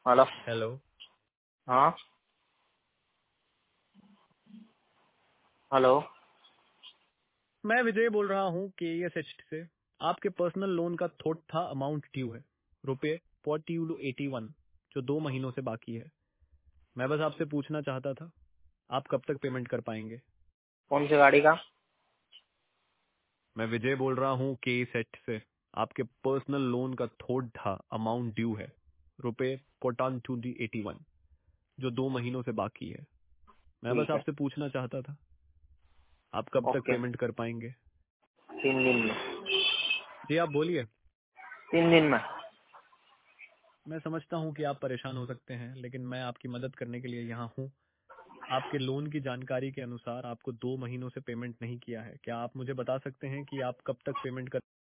Hello. Hello. हाँ। Hello. मैं विजय बोल रहा हूँ KESH से। आपके पर्सनल लोन का थोट था अमाउंट ड्यू है ₹4281 जो 2 महीनों से बाकी है। मैं बस आपसे पूछना चाहता था आप कब तक पेमेंट कर पाएंगे। कौन सी गाड़ी का? मैं विजय बोल रहा हूँ KESH से। आपके पर्सनल लोन का थोट था अमाउंट ड्यू है ₹4281 जो 2 महीनों से बाकी है। मैं बस ठीक है। आपसे पूछना चाहता था आप कब तक ओके। पेमेंट कर पाएंगे। 3 दिन में। जी आप बोलिए। 3 दिन में। मैं समझता हूँ कि आप परेशान हो सकते हैं, लेकिन मैं आपकी मदद करने के लिए यहाँ हूँ। आपके लोन की जानकारी के अनुसार आपको 2 महीनों से पेमेंट नहीं किया है। क्या आप मुझे बता सकते हैं कि आप कब तक पेमेंट कर